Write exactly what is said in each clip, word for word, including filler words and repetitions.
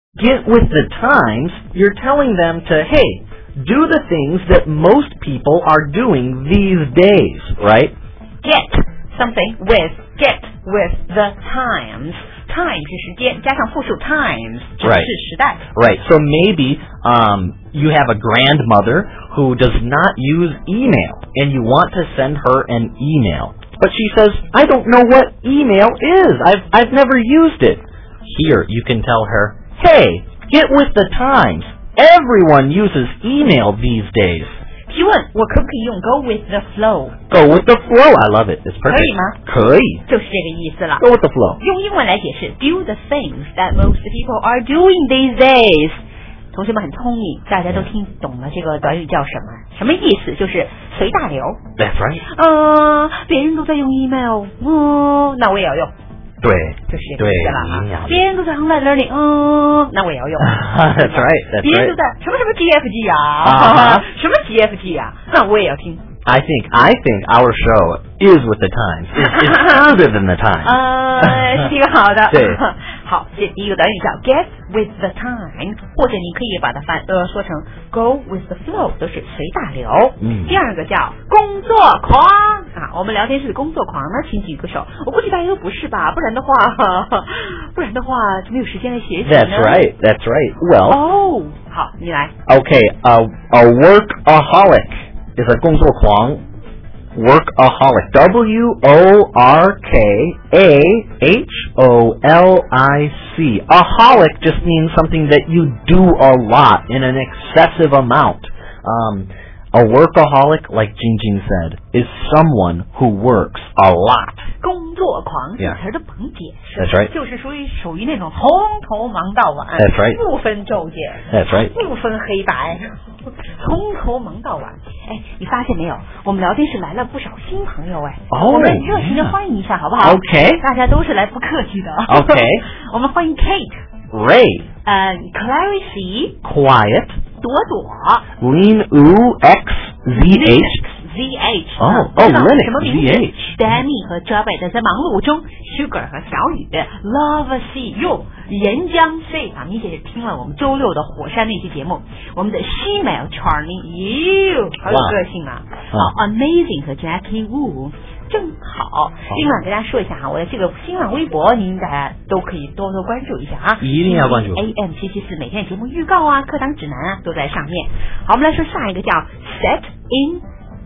get with the times, you're telling them to, hey, do the things that most people are doing these days, right? Get something with, get with the times. Time 是时间，加上复数 times 指的是时代。 Right. So maybe um, you have a grandmother who does not use email, and you want to send her an email. But she says, I don't know what email is. I've, I've never used it. Here, you can tell her, hey, get with the times. Everyone uses email these days. 提问，我可不可以用 go with the flow? Go with the flow. I love it. It's perfect. 可以吗？ 可以。 就是这个意思了。 Go with the flow. 用英文来解释 do the things that most people are doing these days. 同学们很聪明，大家都听懂了这个短语叫什么？什么意思？就是随大流。 That's right. 嗯、呃，别人都在用 email， 嗯，那我也要用。 对， 就是这个意思了啊。别人都在 online learning， 嗯，那我也要用。 That's right. That's 别人都在什么什么 G F G 啊， uh-huh. 什么 G F G 啊，那我也要听。 I think I think our show is with the times. It's, it's further than the times. 呃，挺好的。 对。 好，这第一个短语叫 get with the time， 或者你可以把它翻呃说成 go with the flow， 都是随大流。 嗯。 第二个叫工作狂啊，我们聊天室的工作狂呢，请举个手。我估计大家都不是吧，不然的话，不然的话就没有时间来学习呢。 That's right. That's right. Well. 哦，好，你来。 Okay, a a workaholic is a 工作狂。Workaholic. W O R K A H O L I C. Aholic just means something that you do a lot in an excessive amount. Um, a workaholic, like Jingjing said, is someone who works a lot. 工作狂这 Yeah. 词儿都不用解释 That's right. 就是属于属于那种从头忙到晚 That's right. 不分昼夜 That's right. 不分黑白从头忙到晚。哎，你发现没有，我们聊天室来了不少新朋友哎， Oh, 我们热情的欢迎一下好不好 Okay. 大家都是来不客气的 Okay. 我们欢迎 Kate Ray. 呃 Clarice Quiet. 朵朵 Lean U X Z H. Z H Oh, 知 oh, 道 Linux, 什么名字 Z H. Danny 和 Jabba 在忙碌中 Sugar 和小雨 Love C U 岩浆 C 啊，明显是听了我们周六的火山那期节目。我们的西美 Charlie You 好有个性啊。好 Amazing 和 Jackie Wu 正好。另外跟大家说一下哈，我的这个新浪微博您大家都可以多多关注一下啊， 一定要关注 A M 七七四每天的节目预告啊，课堂指南啊都在上面。好，我们来说下一个叫 Set in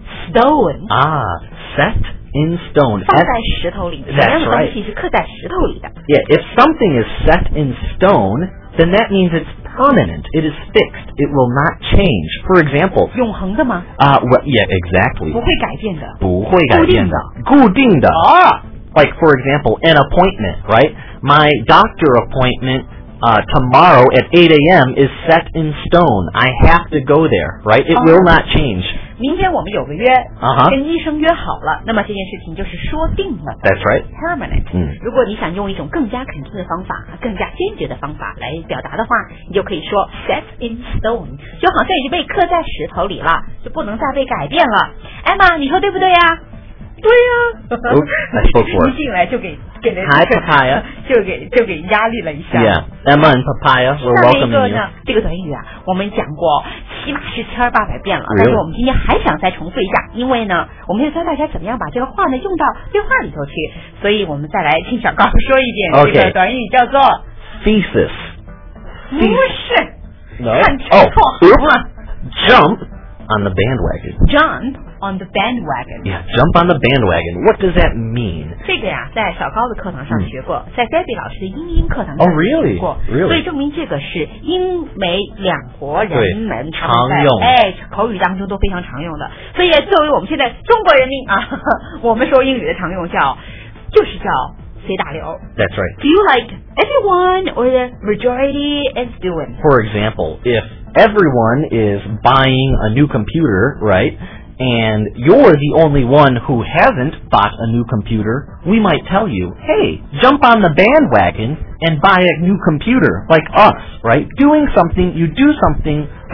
Stone 啊 Set in stone. 放在石头里，什么样的东西是刻在石头里的 Yeah, if something is set in stone, then that means it's permanent. It is fixed. It will not change. For example, 永恒的吗 uh, well, yeah, exactly. 不会改变的不会改变的。固定的。Like, for example, an appointment, right? My doctor appointment uh, tomorrow at eight a.m. is set in stone. I have to go there, right? It will not change. 明天我们有个约 Uh-huh. 跟医生约好了，那么这件事情就是说定了 That's right. permanent、 嗯、 如果你想用一种更加肯定的方法更加坚决的方法来表达的话，你就可以说 set in stone， 就好像已经被刻在石头里了，就不能再被改变了。艾玛，你说对不对呀？对呀、啊， Oops, 一进来就给给人 Hi, Papaya. 就给就给压力了一下。 Yeah, Emma and Papaya, we're 下面一 welcoming 个 you. 呢，这个短语啊，我们讲过起码是千八百遍了， Really? 但是我们今天还想再重复一下，因为呢，我们要教大家怎么样把这个话呢用到对话里头去，所以我们再来听小高说一遍 Okay. 这个短语叫做 Thesis. 不是 No. 看错 Oh, oops. Jump on the bandwagon. jump on the bandwagon。 Yeah, jump on the bandwagon. What does that mean? 这个呀，在小高的课堂上学过，在 Debbie 老师的英音课堂上 Oh, really? 学过 Really? 所以证明这个是英美两国人们他们在常用哎口语当中都非常常用的。所以作为我们现在中国人民啊，我们说英语的常用叫就是叫随大流。 That's right. Do you like everyone or the majority is doing? For example, if everyone is buying a new computer, right, and you're the only one who hasn't bought a new computer, we might tell you, hey, jump on the bandwagon and buy a new computer, like us, right? Doing something, you do something like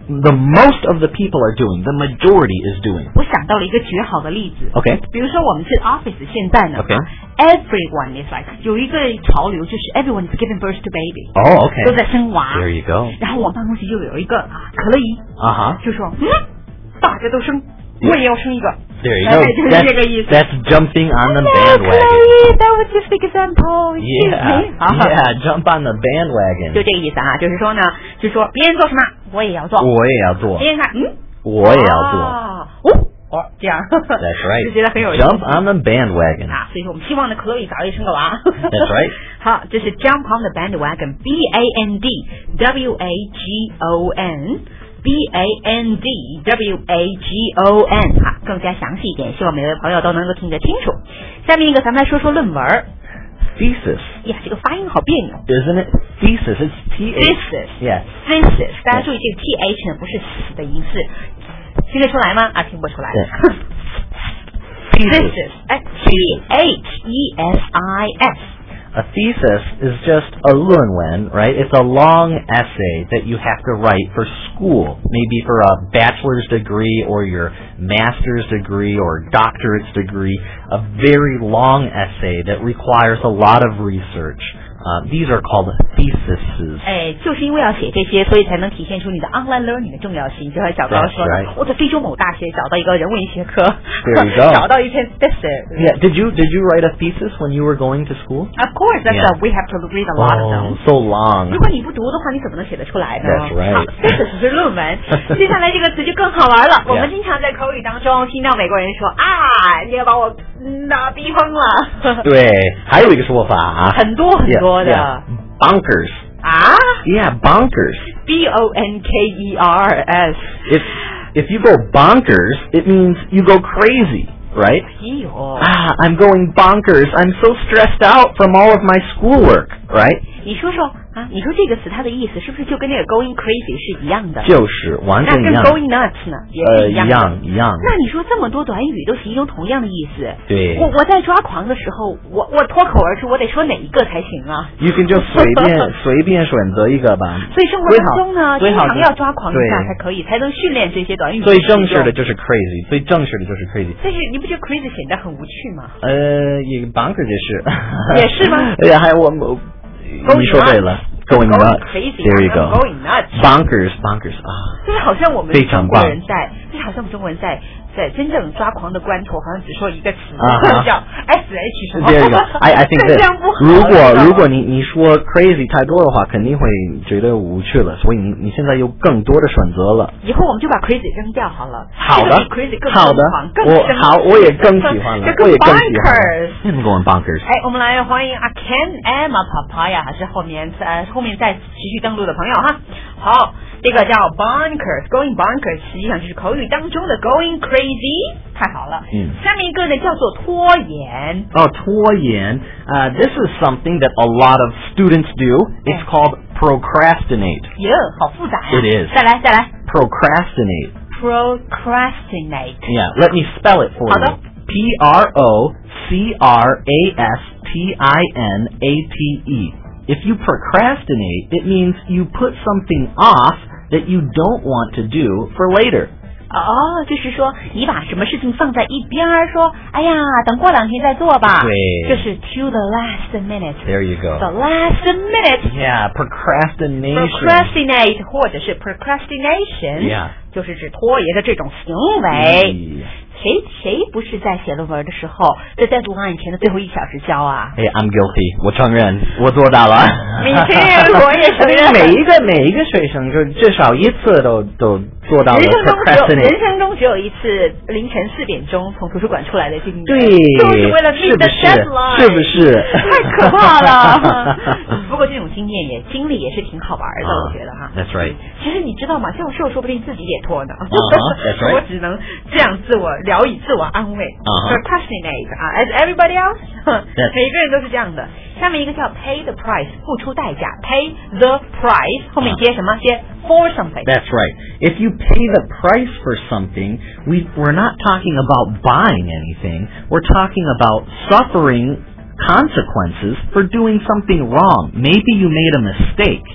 the most of the people are doing, the majority is doing. 我想到了一个绝好的例子。 Okay. 比如说我们是 office 现在呢 Okay. everyone is like 有一个潮流就是 everyone is giving birth to baby. Oh, okay. 都在生娃。 There you go. 然后我们办公室就有一个啊可乐姨， Uh-huh. 就说嗯，大家都生，我也要生一个。 There you 大 go. 概就是 That's, 这个意思。 that's jumping on the Hello, bandwagon. Chloe, that was just an example. Yeah, 好 yeah, jump on the 就 bandwagon. 这个意思啊，就是说呢，就说别人做什么，我也要做。 我也要做。 别人看，嗯， 我也要做。 啊哦，哦，这样。 That's right. 就觉得很有意思。 Jump on the bandwagon. 啊，所以说我们希望呢，可以早日生个娃。 That's right. 好，这是 jump on the bandwagon，B A N D W A G O N。B A N D W A G O N 好，更加详细一点，希望每位朋友都能够听得清楚。下面一个，咱们来说说论文。 Thesis. 呀，这个发音好别扭。 Isn't it? Thesis. It's T H. Thesis. Yes. Thesis. 大家注意，这个 T H 呢不是死的音是，听得出来吗？啊，听不出来。Thesis. 哎 ，T H E S I S。A thesis is just a 论文, right? It's a long essay that you have to write for school, maybe for a bachelor's degree or your master's degree or doctorate's degree, a very long essay that requires a lot of research. Uh, these are called theses. 哎，就是因为要写这些，所以才能体现出你的 online learning 的重要性。就像小高说的， right. 我在非洲某大学找到一个人文学科， There you go. 找到一篇 thesis. Yeah, did you did you write a thesis when you were going to school? Of course, that's Yeah. a, we have to read a lot of them. Oh, so long. 如果你不读的话，你怎么能写得出来呢？ That's right. 好 thesis 是论文。接下来这个词就更好玩了。 Yeah. 我们经常在口语当中听到美国人说啊，你要把我那逼疯了。 对，还有一个说法啊， 很多很多的。 Yeah, yeah. Bonkers. 啊 Yeah, bonkers. B O N K E R S. If if you go bonkers, it means you go crazy, right? 哎呦 Ah, I'm going bonkers. I'm so stressed out from all of my schoolwork, right? 你说说啊，你说这个词它的意思是不是就跟那个 going crazy 是一样的？ 就是完那跟全一样。 going nuts 呢也呃，一是一样的。 样一样。 那你说这么多短语都形容同样的意思？ 对我我在抓狂的时候，我我脱口而出，我得说哪一个才行啊？ You can 就随便随便选择一个吧。 所以生活当中呢，经最好常要抓狂一下对才可以，才能训练这些短语。 最正式的就是 crazy，最正式的就是 crazy。 但是你不觉得 crazy 显得很无趣吗？ 呃，一个 bonkers 也是。 也是吗？ 对呀，还有我我，你说对了。Going nuts. There you go. Going nuts. Bonkers, bonkers 啊， 就是好像我们非常棒中国人在，就是好像我们中国人在在真正抓狂的关头，好像只说一个词， 啊叫 S H 什么。 There you go. I I think 这 that 样不好。 如果知道吗如果你你说 crazy 太多的话，肯定会觉得无趣了。所以你你现在有更多的选择了。 以后我们就把 crazy 扔掉好了。 好的这个比 crazy 更好的疯狂更我生好我也更喜欢了这更我也更喜欢 bonkers。 I'm going bonkers. 哎，我们来欢迎啊 Ken Emma Papaya，还是后面呃后面再持续登录的朋友哈。好，这个叫 bonkers，going bonkers， 实际上就是口语当中的 going crazy， 太好了。 嗯。 下面一个呢叫做拖延。 哦，拖延。Uh, this is something that a lot of students do. It's called procrastinate. 耶，好复杂呀。 It is. 再来再来 Procrastinate. procrastinate。 Yeah, let me spell it for 好的 you. P R O C R A S T I N A T E. If you procrastinate, it means you put something off that you don't want to do for later. 哦，就是说你把什么事情放在一边儿，说，哎呀，等过两天再做吧。 对， 就是 to the last minute. There you go. The last minute. Yeah, procrastination. Procrastinate 或者是 procrastination. Yeah. 就是指拖延的这种行为。 Yeah. 谁谁不是在写论文的时候，在 deadline 前的最后一小时交啊？ Hey, I'm guilty. 我承认，我做到了。 Me too. 我也承认。 每一个每一个学生就至少一次都都做到了人生中只有 procrastinate。 人生中只有一次凌晨四点钟从图书馆出来的经历， 对， 就是为了 meet the 是不是 deadline， 是不是？ 太可怕了。不过这种经验也经历也是挺好玩的， Uh, 我觉得哈。 That's right. 其实你知道吗？教授说不定自己也拖呢。 Uh-huh, that's right. 我只能这样自我聊以自我安慰。 Uh-huh. Procrastinate 啊 ，as everybody else， 每个人都是这样的。下面一个叫 pay the price， 付出代价 ，pay the price， 后面接什么？接 for something。 That's right. If you pay the price for something, we we're not talking about buying anything. We're talking about suffering consequences for doing something wrong. Maybe you made a mistake.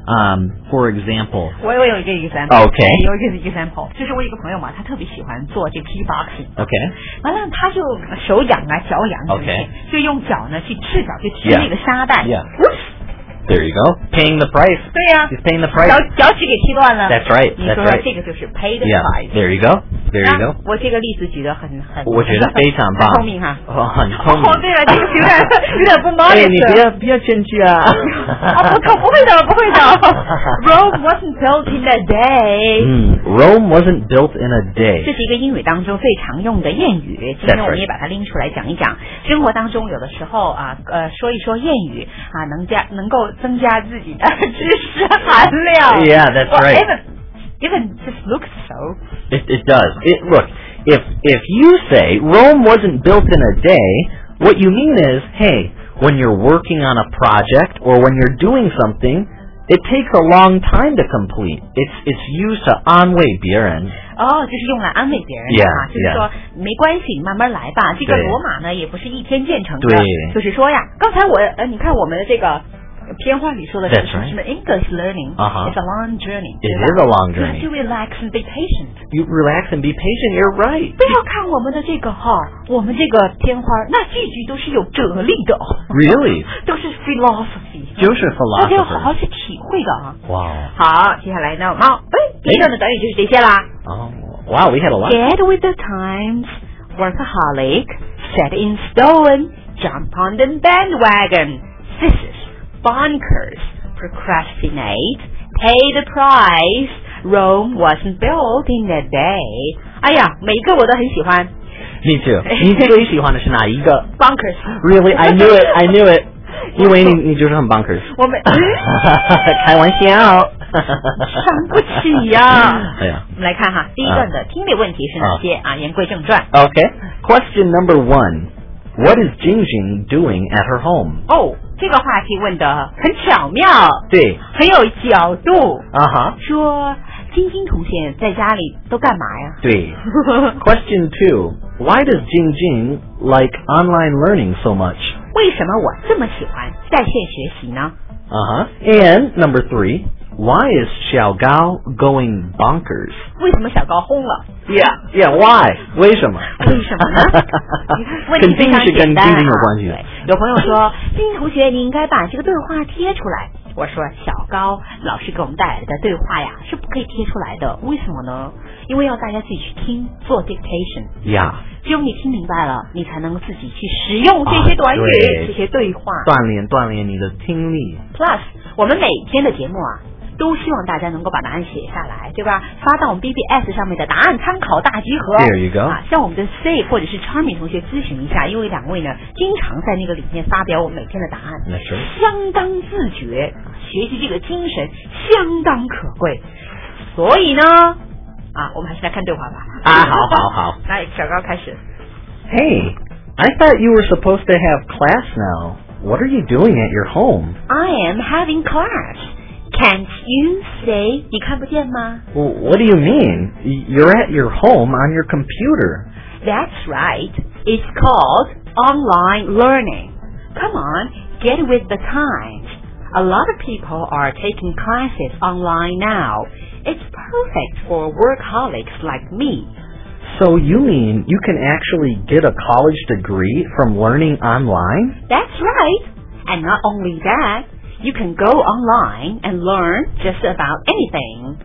Um, for example. 我我有一个 example. Okay. 有一个 example， 就是我有一个朋友嘛，他特别喜欢做这 P-boxing. Okay. 完了，他就手痒啊，脚痒， Okay. 就用脚呢去赤脚去踢那个沙袋。 Yeah. There you go. Paying the price. 对呀、啊。 He's paying the price. 脚脚趾给踢断了。 That's right. 你说 That's right. 这个就是 pay the Yeah. price. There you go. There you go. 我这个例子举得很很， 我觉得非常棒。 很聪明哈。 哦，很聪明。 哦，对了，这个有点有点不 modest。 哎，你不要不要谦虚啊。 啊，不不不会的，不会的。Rome wasn't built in a day. 嗯 ，Rome wasn't built in a day. 这是一个英语当中最常用的谚语。今天我们也把它拎出来讲一讲。生活当中有的时候啊，呃，说一说谚语啊，能加能够增加自己的知识含量。 Yeah, that's right. Even even just looks so. It it does. It look if if you say Rome wasn't built in a day, what you mean is, hey, when you're working on a project or when you're doing something, it takes a long time to complete. It's it's used to 安慰别人。 哦，就是用来安慰别人的 Yeah, 啊，就是说没关系，慢慢来吧。这个罗马呢，也不是一天建成的。 对， 就是说呀，刚才我呃，你看我们的这个。片花里说的是 right. 什么 English learning uh-huh. is a long journey. It is a long journey. You have to relax and be patient. You relax and be patient. You're right. 不要看我们的这个哈，我们这个片花，那句句都是有哲理的。 Really? 都是 philosophy. 就是 philosophy. 大家要好好去体会的啊。 哇。Wow. 好，接下来呢，猫，哎，第一段的短语就是这些啦。 哦，哇 ，we had a lot. Get with the times, workaholic, set in stone, jump on the bandwagon, scissors, bonkers, procrastinate, pay the price. Rome wasn't built in a day. 哎呀，每一个我都很喜欢。 Me too. 你最喜欢的是哪一个 ？Bonkers. Really? I knew it. I knew it. 因为你你就是很 bonkers。 我们开玩笑。 伤不起呀！ 哎呀， 我们来看哈，第一段的听力问题是哪些啊？言归正传。 Okay. Question number one. What is Jingjing doing at her home? 哦，这个话题问得很巧妙， 对， 很有角度。 啊哈， 说晶晶同学在家里都干嘛呀？ 对。Question two. Why does Jingjing like online learning so much? 为什么我这么喜欢在线学习呢？ Uh-huh. And number three. Why is Xiaogao going bonkers? 为什么小高轰了 Yeah, yeah, why? 为什么？ 为什么呢？问题非常简单啊。 肯定是跟晶晶有关系的。 有朋友说，晶晶同学，你应该把这个对话贴出来。我说，小高老师给我们带来的对话呀，是不可以贴出来的。为什么呢？因为要大家自己去听，做 dictation。 Yeah. 只有你听明白了，你才能自己去使用这些短语、 啊、 这些对话， 锻炼锻炼你的听力。 Plus， 我们每天的节目啊。都希望大家能够把答案写下来，对吧？发到我们 B B S 上面的答案参考大集合。 There you go. 啊，向我们的 C 或者是 Charming 同学咨询一下，因为两位呢经常在那个里面发表我们每天的答案，相当自觉，学习这个精神相当可贵。所以呢，啊，我们还是来看对话吧。 啊，好好好。 来，小高开始。 Hey, I thought you were supposed to have class now. What are you doing at your home? I am having class.Can't you say 你看不见吗 Well, what do you mean? You're at your home on your computer. That's right. It's called online learning. Come on, get with the times. A lot of people are taking classes online now. It's perfect for workaholics like me. So you mean you can actually get a college degree from learning online? That's right. And not only that,You can go online and learn just about anything.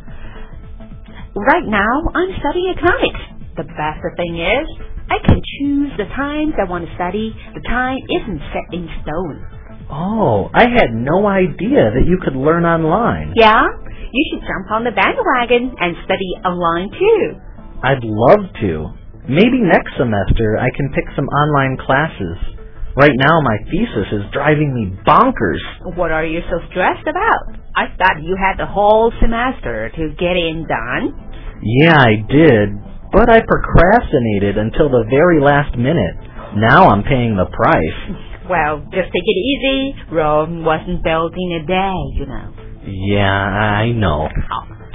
Right now, I'm studying economics. The best thing is, I can choose the times I want to study. The time isn't set in stone. Oh, I had no idea that you could learn online. Yeah? You should jump on the bandwagon and study online too. I'd love to. Maybe next semester I can pick some online classes.Right now, my thesis is driving me bonkers. What are you so stressed about? I thought you had the whole semester to get it done. Yeah, I did, but I procrastinated until the very last minute. Now I'm paying the price. Well, just take it easy. Rome wasn't built in a day, you know. Yeah, I know. 好，通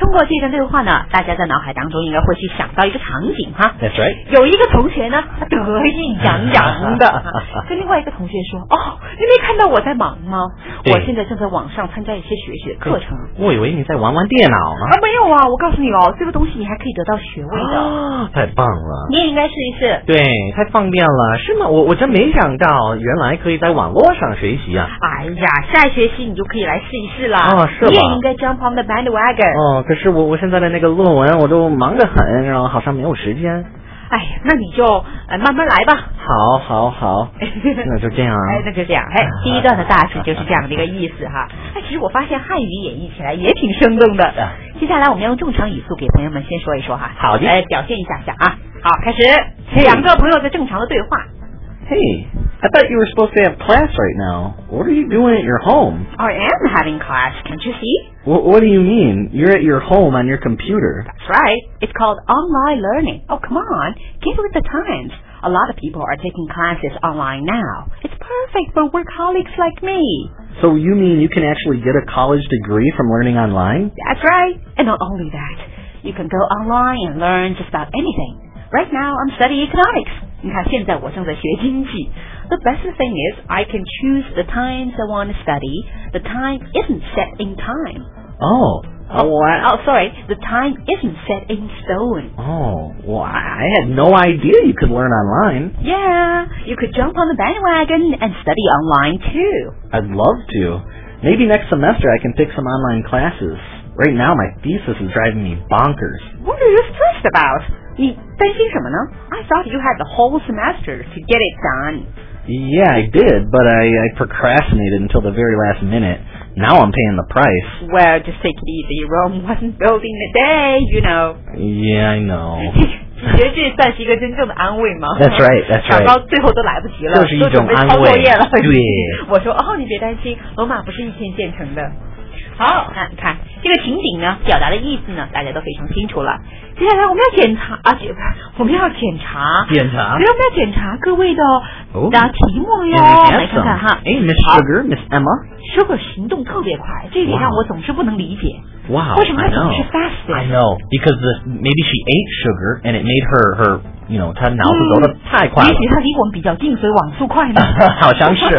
通过这段对话呢，大家在脑海当中应该会去想到一个场景哈。 That's right. 有一个同学呢，他得意洋洋的跟另外一个同学说：“哦，你没看到我在忙吗？我现在正在网上参加一些学习的课程。” 我以为你在玩玩电脑呢。 啊，没有啊！我告诉你哦，这个东西你还可以得到学位的。 啊，太棒了！ 你也应该试一试。 对，太方便了，是吗？我我真没想到，原来可以在网络上学习啊！ 哎呀，下一学期你就可以来试一试啦。 哦，是吧？ 你也应该 jump on the bandwagon。 哦，可是我我现在的那个论文我都忙得很，然后好像没有时间。 哎呀，那你就呃慢慢来吧。 好，好，好，那就这样啊。 哎，那就这样。哎，第一段的大致就是这样的一个意思哈。哎，其实我发现汉语演绎起来也挺生动的。接下来我们要用正常语速给朋友们先说一说哈。 好的。 来表现一下下啊。好，开始。两个朋友在正常的对话。 Hey, I thought you were supposed to have class right now. What are you doing at your home? I am having class, can't you see? What, what do you mean? You're at your home on your computer. That's right. It's called online learning. Oh, come on. Get with the times. A lot of people are taking classes online now. It's perfect for workaholics like me. So you mean you can actually get a college degree from learning online? That's right. And not only that, you can go online and learn just about anything. Right now, I'm studying economics. 你看，现在我正在学经济。The best thing is I can choose the times I want to study. The time isn't set in time. Oh. Oh, oh, I, oh, sorry. The time isn't set in stone. Oh, well, I had no idea you could learn online. Yeah, you could jump on the bandwagon and study online too. I'd love to. Maybe next semester I can pick some online classes. Right now my thesis is driving me bonkers. What are you stressed about? 你担心什么呢? I thought you had the whole semester to get it done. Yeah, I did, but I, I procrastinated until the very last minute. Now I'm paying the price. Well, just take it easy. Rome wasn't built in a day, you know. Yeah, I know. 你觉得这算是一个真正的安慰吗 That's right, that's right. 想到最后都来不及了， 就是一种安慰。 都准备抄作业了。 对。 我说哦，你别担心，罗马不是一天建成的。好，那你看这个情景呢，表达的意思呢，大家都非常清楚了。接下来我们要检查啊，检我们要检查， 检查， 我们要检查各位的哦答题目哟。来看看哈， 哎 ，Miss Sugar，Miss Emma，Sugar 行动特别快，这一点让我总是不能理解。 Wow, 为什么她总是 fast? I know because the, maybe she ate sugar and it made her her you know 她脑子走得太快了。 也许她离我们比较近，所以网速快呢。 好像是。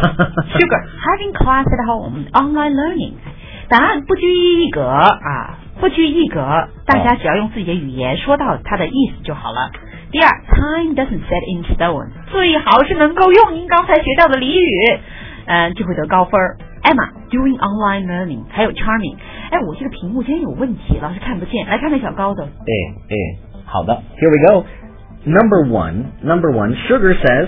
Sugar having class at home, online learning. 答案不拘一格啊，不拘一格，大家只要用自己的语言说到它的意思就好了。第二 ，time doesn't set in stone， 最好是能够用您刚才学到的俚语，嗯，就会得高分。Emma doing online learning， 还有 charming。哎，我这个屏幕今天有问题，老是看不见。来看看小高的。 哎哎，好的 ，Here we go. Number one, number one. Sugar says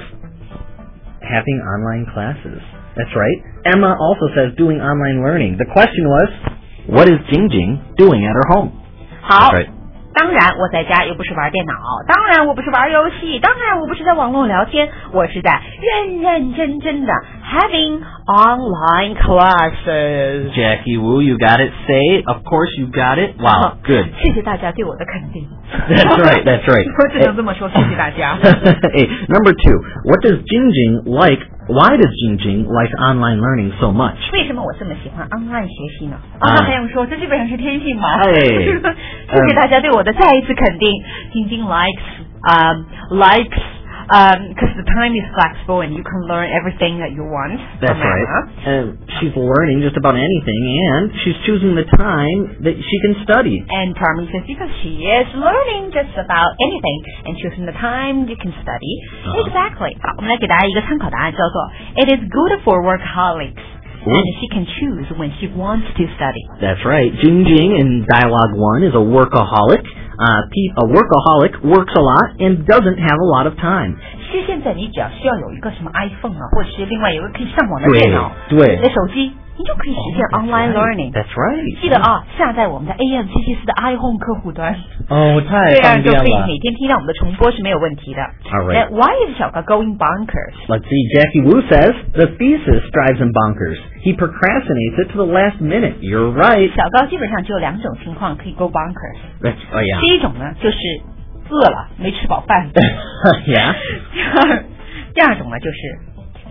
having online classes. That's right. Emma also says doing online learning. The question was, what is Jingjing doing at her home? 好。 Right. 当然我在家又不是玩电脑，当然我不是玩游戏，当然我不是在网络聊天，我是在认认真真的 having online classes. Jackie Wu, you got it. Say, of course you got it. Wow, good. 谢谢大家对我的肯定。 That's right, that's right. 我只能这么说，谢谢大家。 Hey, number two, what does Jingjing like? Why does Jingjing like online learning so much? 为什么我这么喜欢 online 学习呢？啊，那还用说，这基本上是天性嘛。 哎， 谢谢大家对我的再一次肯定。Jingjing likes, um, likes, um, because the time is flexible and you can learn everything that you want. That's right. And she's learning just about anything, and she's choosing the time that she can study. And Charmy says because she is learning just about anything and choosing the time you can study. Uh-huh. Exactly. 好，我们来给大家一个参考答案，叫做 It is good for workaholics. And she can choose when she wants to study. That's right. Jingjing in Dialogue one is a workaholic. Uh, a workaholic works a lot and doesn't have a lot of time. 其实现在你只要需要有一个什么 iPhone 啊，或者是另外有一个可以上网的电脑， 对， 你的手机，你就可以实现 online learning. That's right. 记得啊，下载我们的 A M 七七四的 iHome 客户端。 哦，太这样方便了。 就可以每天听到我们的重播是没有问题的。 All right. Why is 小高 going bonkers? Let's see. Jackie Wu says the thesis drives him bonkers. He procrastinates it to the last minute. You're right. 小高基本上只有两种情况可以 go bonkers. That's, oh yeah. 第一种呢，就是饿了没吃饱饭。 Yeah. 第二，第二种呢，就是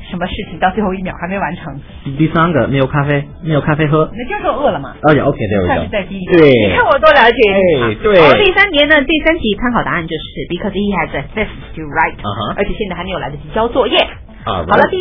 什么事情到最后一秒还没完成？ 第三个没有咖啡，没有咖啡喝。 那就是我饿了嘛。 哦也 OK， 对， 算是在第一个。 对， 你看我多了解。 哎，对。 好，第三节呢，第三题参考答案就是 because he has a fifth to write，、uh-huh. 而且现在还没有来得及交作业。 好了。